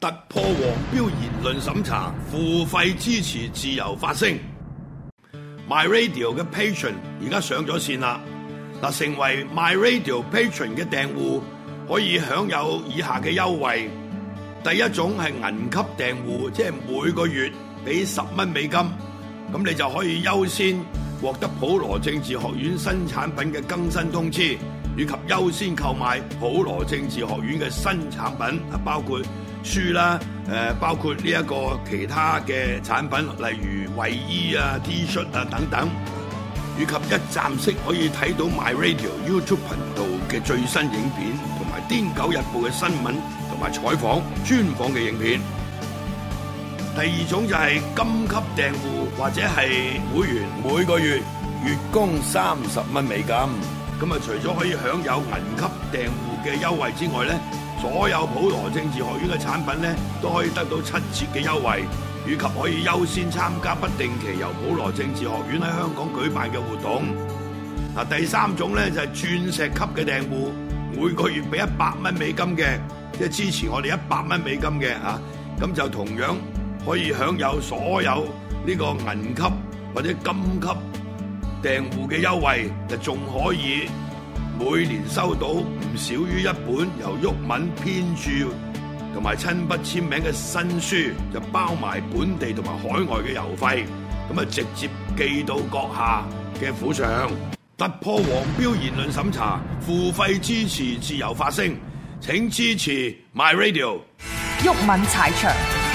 突破黃標言論審查，付費支持自由發聲。My Radio 嘅 Patron 而家上咗線啦，嗱，成為 My Radio Patron 嘅訂戶可以享有以下嘅優惠。第一種係銀級訂戶，即係每個月俾10蚊美金，咁你就可以優先獲得普羅政治學院新產品嘅更新通知，以及優先購買普羅政治學院嘅新產品，包括書啦，包括呢一個其他嘅產品，例如衛衣啊、T 恤啊等等，以及一站式可以睇到 My Radio YouTube 頻道嘅最新影片，同埋《癲狗日報》嘅新聞同埋採訪專訪嘅影片。第二種就係金級訂戶或者係會員，每個月月供30蚊美金。咁啊，除咗可以享有銀級訂戶嘅優惠之外咧，所有普羅政治學院嘅產品咧都可以得到7折嘅優惠，以及可以優先參加不定期由普羅政治學院喺香港舉辦嘅活動。嗱，第三種咧就係鑽石級嘅訂戶，每個月俾100蚊美金嘅，即係支持我哋100蚊美金嘅嚇，咁就同樣可以享有所有呢個銀級或者金級訂戶嘅優惠，就仲可以每年收到唔少於一本由毓民編著同埋親筆簽名嘅新書，就包埋本地同埋海外嘅郵費，咁啊直接寄到閣下嘅府上。突破黃標言論審查，付費支持自由發聲，請支持 My Radio。 毓民踩場，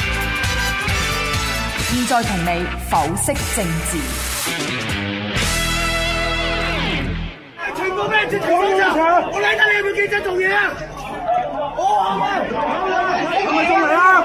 現在同你剖析政治。 我理得你係咪記者做嘢啊？係咪過嚟啊？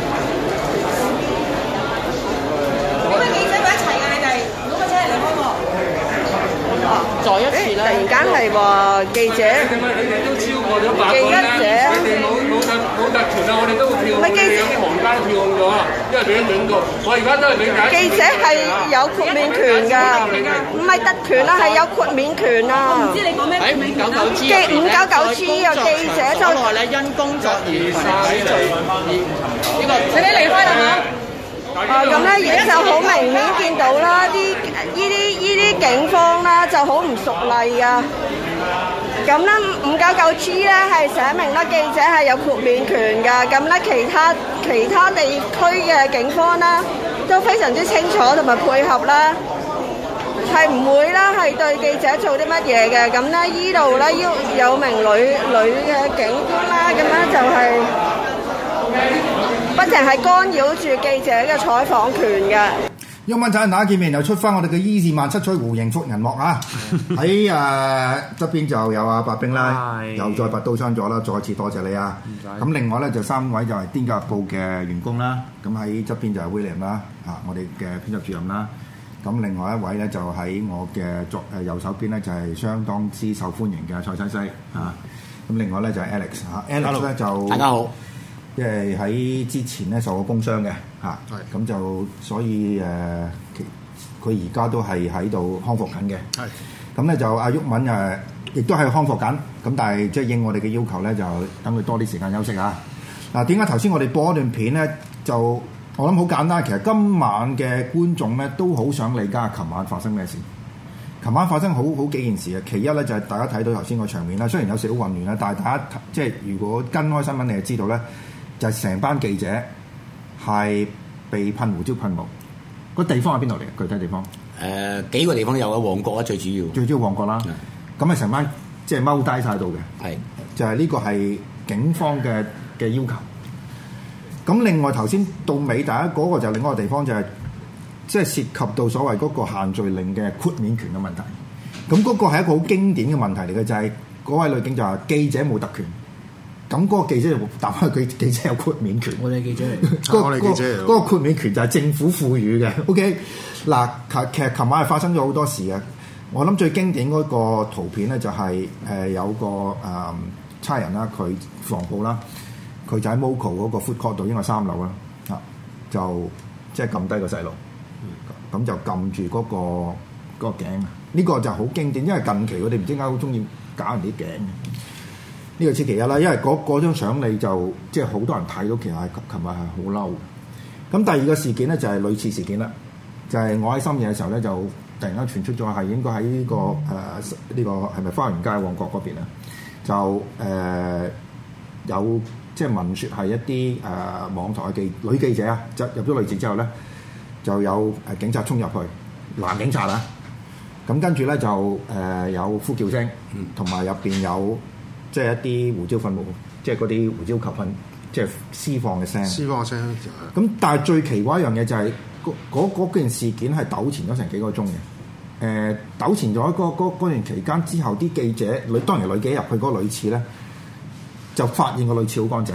點解記者會一齊㗎？你哋如果個車嚟開喎？再一次啦！突然間係話記者， 你哋都超過咗8個咧，你哋冇特權啊！我哋都會票控你，有啲行家都票控咗啊，因為俾人警告。我而家都係理解。 記者係有豁免權㗎，唔係特權啦，係有豁免權啊！我唔知你講咩豁免權啊？599G 啊，記者就咧因工作而使罪，呢個你離開啦嘛！咁咧而家就好明顯見到啦，依啲警方啦就好唔熟例啊！咁咧599G 咧係寫明啦，記者係有豁免權㗎。咁咧其他地區嘅警方啦都非常之清楚同埋配合啦，係唔會啦係對記者做啲乜嘢嘅。咁咧依度咧有名女嘅警官啦，咁咧就係不停係干擾住記者嘅採訪權嘅。 毓民踩場大家見面，又出翻我哋嘅伊士曼七彩弧形複銀幕啊！喺側邊就有阿白冰啦，又再拔刀相助啦，再次多謝你啊！咁另外咧就3位就係《癲狗日報》嘅員工啦，咁喺側邊就係 William 啦，我哋嘅編輯主任啦。咁另外一位咧就喺我嘅右手邊咧就係相當之受歡迎嘅蔡西西啊！咁另外咧就係 Alex 咧就大家好。即係喺之前咧受過工傷嘅嚇，咁就所以佢而家都係喺度康復緊嘅。咁咧就阿毓民亦都係康復緊，咁但係即係應我哋嘅要求咧，就等佢多啲時間休息啊。嗱，點解頭先我哋播一段片咧？就我諗好簡單，其實今晚嘅觀眾咧都好想理解琴晚發生咩事。琴晚發生好幾件事啊。其一咧就係大家睇到頭先個場面啦，雖然有少少混亂啦，但係大家即係如果跟開新聞，你就知道咧。就係成班記者係被噴胡椒噴霧，個地方喺邊度嚟？具體地方幾個地方有啊，旺角啊最主要旺角啦。咁啊成班即係踎低晒度嘅，係就係呢個係警方嘅要求。咁另外頭先到尾，大家嗰個就另外一個地方就係即係涉及到所謂嗰個限聚令嘅豁免權嘅問題。咁嗰個係一個好經典嘅問題嚟嘅，就係嗰位女警就話記者冇特權。咁嗰個記者就答翻佢，記者有豁免權。我哋記者嚟，我哋記者嚟。嗰個豁免權就係政府賦予嘅。OK，嗱，其實琴晚係發生咗好多事嘅。我諗最經典嗰個圖片咧就係有個差人啦，佢防暴啦，佢就喺 Moco 嗰個 food court 度，應該3樓啦，就即係撳低個細路，咁就撳住嗰個頸。呢個就好經典，因為近期佢哋唔知點解好中意搞人啲頸嘅。 呢個此其一啦，因為嗰張相你就即係好多人睇到，其實係琴日係好嬲。咁第二個事件咧就係類似事件啦，就係我喺深夜嘅時候咧就突然間傳出咗係應該喺呢個呢個係咪花園街旺角嗰邊啊？就有即係聞説係一啲網台嘅女記者啊，就入咗女廁之後咧就有警察衝入去，男警察啊，咁跟住咧就有呼叫聲，同埋入邊有即係一啲胡椒噴霧，即係嗰啲胡椒球噴，即係施放嘅聲。施放嘅聲。咁但係最奇怪一樣嘢就係嗰件事件係糾纏咗成幾個鐘嘅。糾纏咗嗰段期間之後，啲記者當然女記者入去嗰個女廁咧，就發現個女廁好乾淨。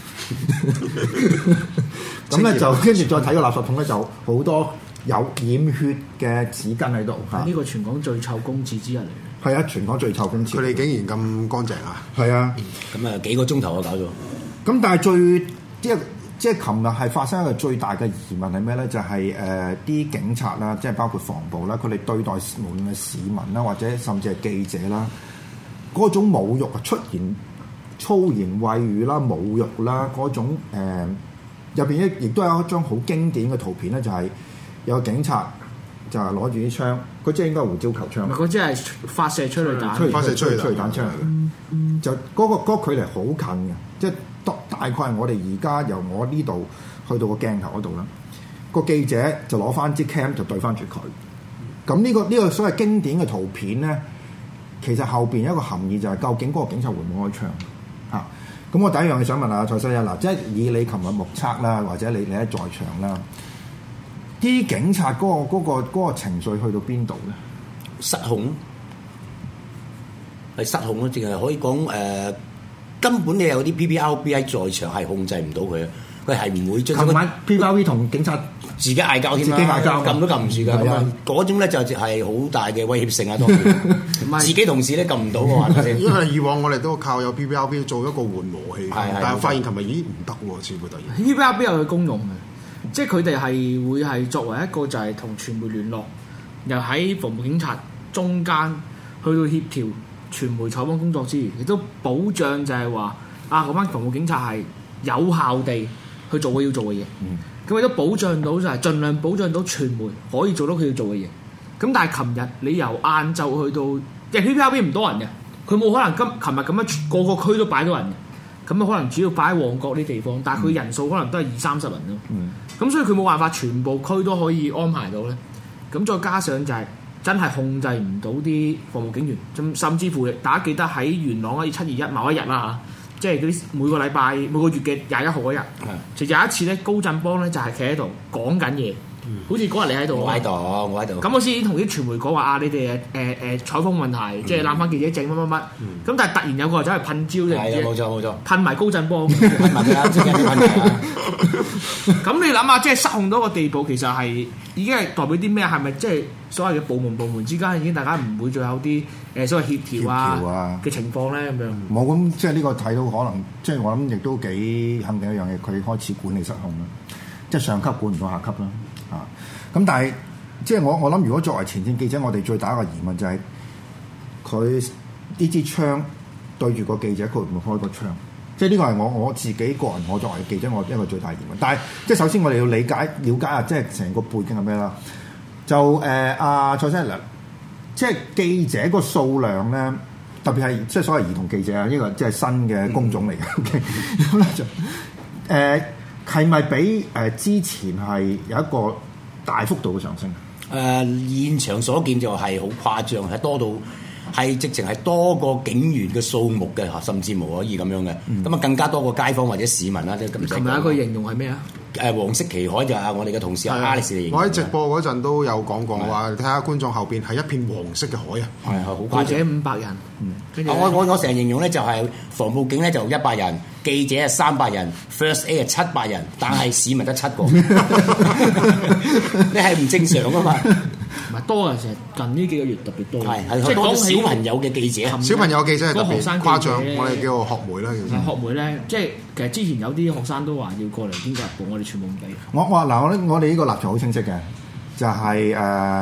咁咧就跟住再睇個垃圾桶咧，就好多有染血嘅紙巾喺度。 呢個全港最臭公廁之一嚟嘅。係啊，全港最臭公廁。 佢哋竟然咁乾淨啊！ 係啊， 咁啊幾個鐘頭啊搞咗。咁但係即係琴日係發生一個最大嘅疑問係咩咧？就係啲警察啦，即係包括防暴啦，佢哋對待無論係市民啦，或者甚至係記者啦，嗰種侮辱啊，出言粗言穢語啦、侮辱啦，嗰種入邊亦都有一張好經典嘅圖片咧，就係有個警察就係攞住啲槍，佢即係應該係胡椒球槍， 佢即係發射催淚彈， 發射催淚彈槍嚟嘅，就嗰個距離好近嘅，即係大概係我哋而家由我呢度去到個鏡頭嗰度啦。個記者就攞翻支 cam 就對翻住佢。咁呢個所謂經典嘅圖片咧，其實後邊有一個含義就係究竟嗰個警察會唔會開槍啊？咁我第一樣嘢想問下蔡生嗱，即係以你琴日目測啦，或者你喺在場啦，啲警察嗰個情緒去到邊度咧？ 失控，係失控咯，淨係可以講根本你有啲 PPRB 喺在場係控制唔到佢，佢係唔會將。琴晚 PPRB 同警察自己嗌交添啦，撳都撳唔住㗎，咁啊嗰種咧就係好大嘅威脅性啊！當然，自己同事咧撳唔到嘅話， 因為以往我哋都靠有 PPRB 做一個緩和器，但係發現琴日咦唔得喎，似乎突然。 PPRB 有佢功用嘅，即係佢哋係會係作為一個就係同傳媒聯絡，又喺防暴警察中間去到協調傳媒採訪工作之餘，亦都保障就係話嗰班防暴警察係有效地去做佢要做嘅嘢。咁亦都保障到就係盡量保障到傳媒可以做到佢要做嘅嘢。咁但係琴日你由晏晝去到，即係 PPRB 唔多人嘅，佢冇可能琴日咁樣個個區都擺到人嘅。咁可能主要擺喺旺角啲地方，但係佢人數可能都係20-30人咯。咁所以佢冇辦法全部區都可以安排到咧。咁再加上就係真係控制唔到啲防暴警員，甚至乎大家記得喺元朗721某一日啦嚇，即係嗰啲每個月嘅21號嗰日，就有一次咧，高振邦咧就係企喺度講緊嘢，好似嗰日你喺度， 我喺度， 咁我先同啲傳媒講話你哋採訪問題，即係攬翻記者證乜，咁但係突然有個走嚟噴蕉啫， 冇錯， 噴埋高振邦， 噴埋啦，即係噴埋。 咁你諗下，即係失控到個地步，其實係已經係代表啲咩？係咪即係所謂嘅部門之間已經大家唔會再有啲所謂協調啊嘅情況咧？咁樣冇咁，即係呢個睇到可能，即係我諗亦都幾肯定一樣嘢，佢開始管理失控啦，即係上級管唔到下級啦。咁但係即係我諗，如果作為前線記者，我哋最大一個疑問就係佢呢支槍對住個記者，佢會唔會開個槍？即係呢個係我自己個人，我作為記者，我一個最大疑問。但係即係首先我哋要了解下，即係成個背景係咩啦？就蔡生嗱，即係記者個數量咧，特別係即係所謂兒童記者啊，呢個即係新嘅工種嚟嘅。咁咧就係咪比之前係有一個大幅度嘅上升？ 現場所見就係好誇張，係多到係直情係多過警員嘅數目嘅，甚至無可以咁樣嘅。咁啊更加多過街坊或者市民啦，即係咁。 琴日一個形容係咩啊？ 黃色旗海就係我哋嘅同事阿 Alex 嚟形容。 我喺直播嗰陣都有講過話，睇下觀眾後邊係一片黃色嘅海啊， 係好誇張。 記者500人， 我成日形容咧就係防暴警咧就100人，記者係300人 ，First Aid 係700人，但係市民得7個，你係唔正常噶嘛？ 唔係多啊！成近呢幾個月特別多， 即係講小朋友嘅記者， 小朋友記者係特別誇張，我哋叫做學妹啦。其實學妹咧，即係其實之前有啲學生都話要過嚟邊個日報，我哋全部唔俾。 我哋呢個立場好清晰嘅，就係、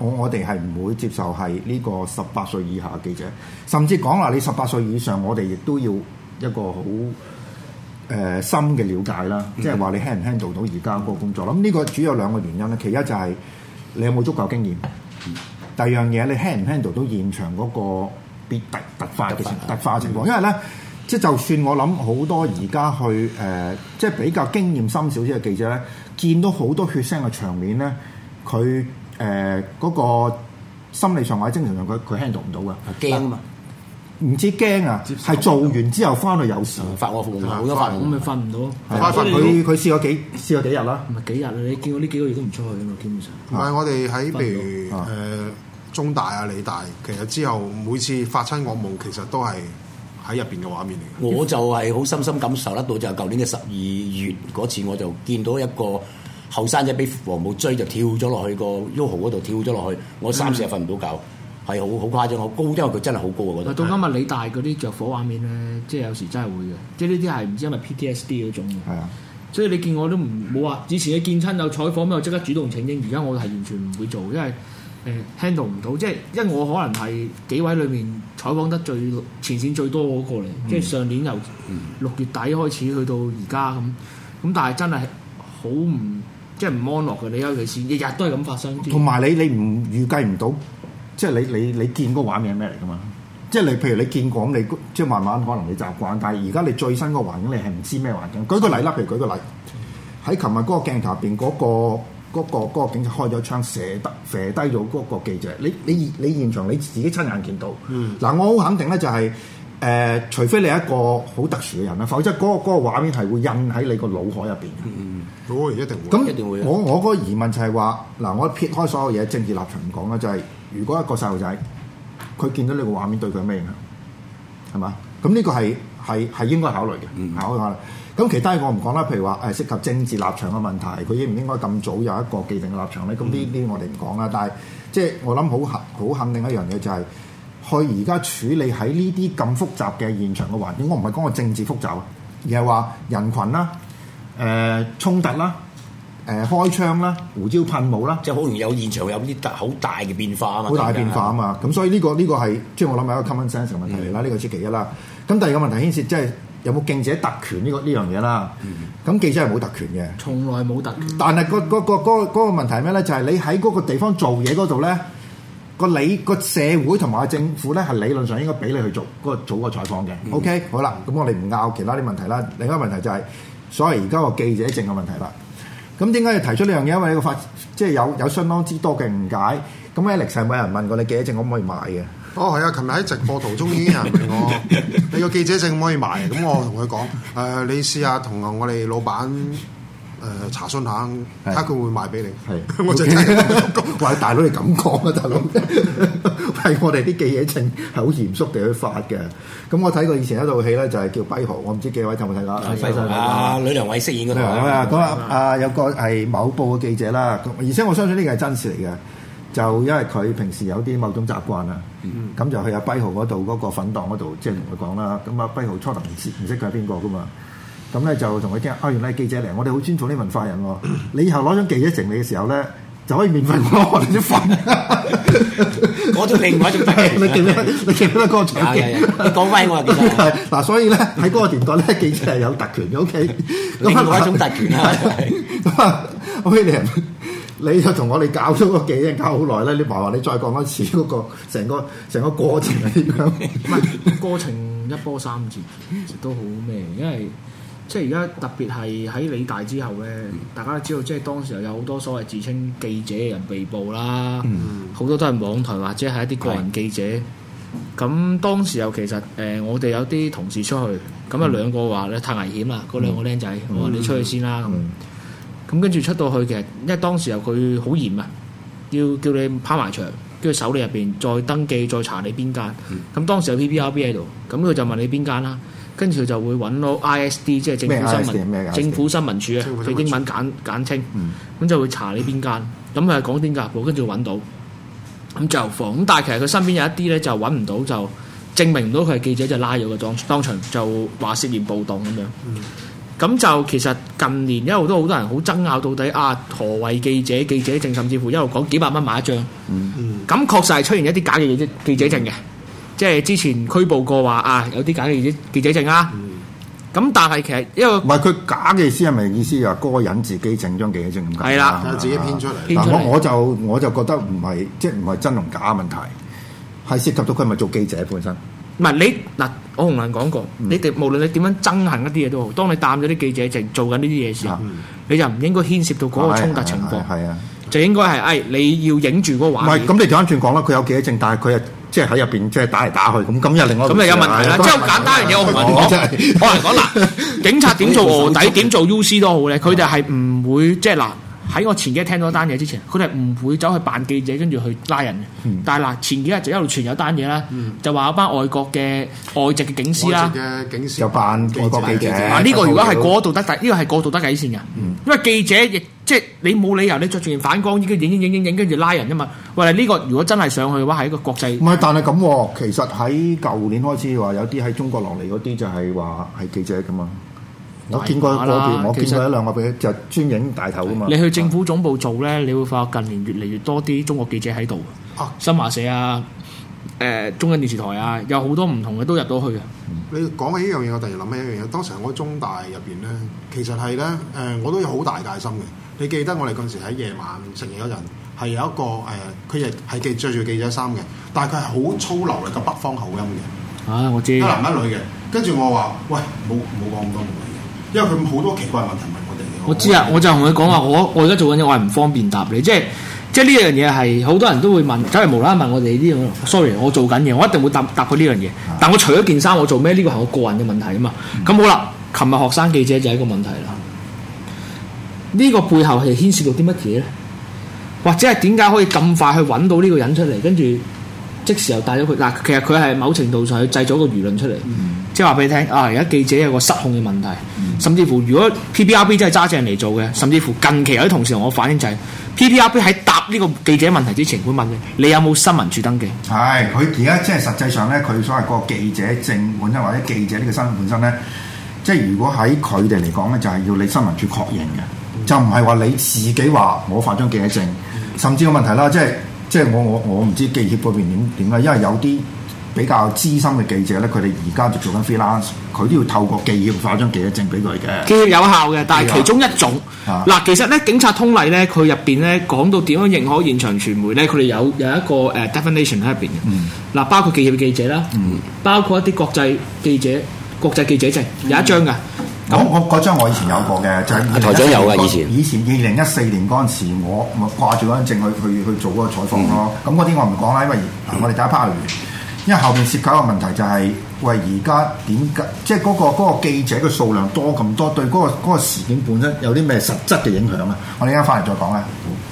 我哋係唔會接受係呢個18歲以下嘅記者，甚至講話你18歲以上，我哋亦都要一個好深嘅了解啦，即係話你 handle 唔 handle 到而家嗰個工作。咁呢個主要有兩個原因咧，其一就係你有冇足夠經驗，第二樣嘢你 handle 唔 handle 到現場嗰個突發嘅情況，因為咧。即係就算我諗好多而家去即係比較經驗深少少嘅記者咧，見到好多血腥嘅場面咧，佢嗰個心理上或者精神上佢 handle 唔到嘅， 驚啊嘛， 唔知驚啊，係做完之後翻去有事發惡夢，好多發夢， 咁咪瞓唔到。 佢試過幾日啦， 唔係幾日啦？你見我呢幾個月都唔出去啊嘛，基本上。 唔係我哋喺譬如中大啊、理大，其實之後每次發親惡夢，其實都係喺入邊嘅畫面嚟嘅。 我就係好深深感受得到，就係舊年嘅12月嗰次，我就見到一個後生仔俾黃母追，就跳咗落去個 Yoho 嗰度跳咗落去，我3-4日瞓唔到覺，係好誇張，好高，因為佢真係好高啊！我覺得。到今日理大嗰啲着火畫面咧，即係有時真係會嘅，即係呢啲係唔知因為 PTSD 嗰種。係啊。所以你見我都冇話，以前你見親有採訪咩，我即刻主動請纓，而家我係完全唔會做，因為handle 唔到，即係因為我可能係幾位裏面採訪得最前線最多嗰個嚟，即係上年由6月底開始去到而家咁，但係真係好唔即係唔安樂嘅，你尤其是日日都係咁發生。同埋你唔預計唔到，即係你見嗰個畫面係咩嚟㗎嘛？即係你譬如你見過咁，你即係慢慢可能你習慣，但係而家你最新個環境你係唔知咩環境。舉個例啦，譬如舉個例，喺琴日嗰個鏡頭入邊嗰個警察開咗槍射低咗嗰個記者，你現場你自己親眼見到。嗱，我好肯定咧就係除非你係一個好特殊嘅人啦，否則嗰個畫面係會印喺你個腦海入邊嘅。 嗰個一定會。 咁一定會。我嗰個疑問就係話，嗱，我撇開所有嘢政治立場唔講啦，就係如果一個細路仔佢見到呢個畫面對佢咩影響？係嘛？咁呢個係應該考慮嘅，考慮。咁其他我唔講啦，譬如話涉及政治立場嘅問題，佢應唔應該咁早有一個既定嘅立場咧？咁呢啲我哋唔講啦。但係即係我諗好肯定一樣嘢就係，佢而家處理喺呢啲咁複雜嘅現場嘅環境，我唔係講個政治複雜，而係話人群啦、衝突啦、開槍啦、胡椒噴霧啦， 即係好容易有現場有啲好大嘅變化啊嘛， 好大嘅變化啊嘛。咁所以呢個係即係我諗係一個 common sense 嘅問題嚟啦。呢個先其一啦。咁第二個問題牽涉即係有冇記者特權呢樣嘢啦？咁記者係冇特權嘅， 從來冇特權。 但係嗰個問題係咩咧？就係你喺嗰個地方做嘢嗰度咧，個社會同埋個政府咧係理論上應該俾你去做個採訪嘅。OK， 好啦，咁我哋唔拗其他啲問題啦。另一個問題就係所謂而家個記者證嘅問題啦。咁點解要提出呢樣嘢？因為呢個即係有相當之多嘅誤解。咁 Alex 係冇人問過你記者證可唔可以賣嘅？ 哦，係啊！琴日喺直播途中已經有人問我，你個記者證可唔可以賣？咁我同佢講，你試下同我哋老闆查詢下，睇下佢會賣俾你。係，我就真係話大佬你咁講啊，大佬係我哋啲記者證係好嚴肅地去發嘅。咁我睇過以前一套戲咧，就係叫《跛豪》，我唔知幾位有冇睇過？ 呂良偉飾演嗰套。 咁有個係某報嘅記者啦，而且我相信呢個係真事嚟嘅。就因為佢平時有啲某種習慣啊，咁就去阿跛豪嗰度嗰個粉檔嗰度，即係同佢講啦。咁阿跛豪初頭唔識佢係邊個噶嘛，咁咧就同佢傾。原來係記者嚟，我哋好尊重啲文化人喎。你以後攞張記者證嚟嘅時候咧，就可以免費攞我哋啲粉。 我仲另外一種特權。 你記唔記得嗰個場景？ 你講翻我記得。 嗱，所以咧喺嗰個年代咧，記者係有特權嘅。OK， 另外一種特權啊。 咁啊，OK，你就同我哋搞咗個記者搞好耐咧，你話你再講一次嗰個成個過程係點樣？ 唔係過程一波三折，其實都好咩？因為即係而家特別係喺理大之後咧，大家都知道，即係當時有好多所謂自稱記者嘅人被捕啦，好多都係網台或者係一啲個人記者。咁當時又其實我哋有啲同事出去，咁有兩個話咧太危險啦，嗰兩個僆仔，我話你出去先啦。咁跟住出到去，其實因為當時又佢好嚴啊，要叫你拋埋牆，跟住搜你入邊，再登記，再查你邊間。咁當時有 PPRB 喺度，咁佢就問你邊間啦。跟住佢就會揾到 ISD， 即係政府新聞處啊，佢英文簡稱。咁就會查你邊間。咁佢係廣電夾報，跟住揾到，咁就放。咁但係其實佢身邊有一啲咧就揾唔到，就證明唔到佢係記者，就拉咗個當場就話涉嫌暴動咁樣。 咁就其實近年一路都好多人好爭拗到底何謂記者證，甚至乎一路講幾百蚊買一張。咁確實係出現一啲假嘅記者證嘅，即係之前拘捕過話有啲假嘅記者證啦。咁但係其實因為唔係佢假嘅意思係咪意思話嗰個人自己整張記者證咁解？ 係啦， 自己編出嚟。 嗱我就覺得唔係即係唔係真同假問題，係涉及到佢係咪做記者本身。 唔係你嗱，我同人講過，你哋無論你點樣憎恨一啲嘢都好，當你擔咗啲記者證做緊呢啲嘢時候，你就唔應該牽涉到嗰個衝突情況。係啊，就應該係你要影住嗰個畫面。唔係咁，你調翻轉講啦，佢有記者證，但係佢係即係喺入邊即係打嚟打去咁又另外咁就有問題啦。即係好簡單嘅嘢，我同人講嗱，警察點做臥底點做 UC 都好咧，佢哋係唔會即係嗱。喺我前幾日聽到單嘢之前，佢哋唔會走去扮記者跟住去拉人嘅。但係嗱，前幾日就一路傳有單嘢啦，就話有班外國嘅外籍嘅警司啦， 就扮外國記者。 呢個如果係過道德底，呢個係過道德底線嘅。因為記者亦即係你冇理由你着住件反光衣，跟住影跟住拉人㗎嘛。喂，呢個如果真係上去嘅話，係一個國際。 唔係，但係咁，其實喺舊年開始話有啲喺中國落嚟嗰啲就係話係記者㗎嘛。我見過嗰邊，我見過一兩個俾就專影大頭噶嘛。 你去政府總部做咧，你會發覺近年越嚟越多啲中國記者喺度。新華社中央電視台有好多唔同嘅都入到去嘅。 你講起呢樣嘢，我突然諗起一樣嘢。當時我喺中大入邊咧，其實係咧我都有好大戒心嘅。你記得我哋嗰陣時喺夜晚食嘢嗰陣，係有一個佢亦係着住記者衫嘅，但係佢係好粗流利嘅北方口音嘅。 我知。一男一女嘅，跟住我話：喂，冇講咁多嘢。因為佢好多奇怪問題問我哋。 我知啊，我就同佢講話，我而家做緊嘢，我係唔方便答你。即係呢樣嘢係好多人都會問，走嚟無啦啦問我哋呢樣。sorry， 我做緊嘢，我一定會答佢呢樣嘢。但我除咗件衫，我做咩？呢個係我個人嘅問題啊嘛。咁好啦，琴日學生記者就係一個問題啦。呢個背後係牽涉到啲乜嘢咧？或者係點解可以咁快去揾到呢個人出嚟，跟住即時又帶咗佢？嗱，其實佢係某程度上去製咗個輿論出嚟。即係話俾你聽，而家記者有個失控嘅問題，甚至乎如果 PPRB 真係揸正嚟做嘅，甚至乎近期有啲同事同我反映就係 PPRB 喺答呢個記者問題之前會問你有冇新聞處登記？係， 佢而家即係實際上咧，佢所謂個記者證本身或者記者呢個身份本身咧，即係如果喺佢哋嚟講咧，就係要你新聞處確認嘅，就唔係話你自己話我發張記者證，甚至個問題啦，即係我唔知記協嗰邊點啦，因為有啲比較資深嘅記者咧，佢哋而家就做緊 freelance，佢都要透過記協發張記者證俾佢嘅。 記協有效嘅，但係其中一種嗱，其實咧警察通例咧，佢入邊咧講到點樣認可現場傳媒咧，佢哋有一個definition 喺入邊嘅。嗱，包括記協記者啦，包括一啲國際記者證有一張㗎。 我嗰張我以前有過嘅，就係台長有㗎。以前 2014年嗰陣時，我咪掛住嗰張證去做嗰個採訪咯。咁嗰啲我唔講啦，因為我哋第一 part 完。因為後面涉及一個問題就係、是，喂而家點解即係嗰個記者嘅數量多咁多，對嗰個事件本身有啲咩實質嘅影響啊？我哋而家翻嚟再講啦。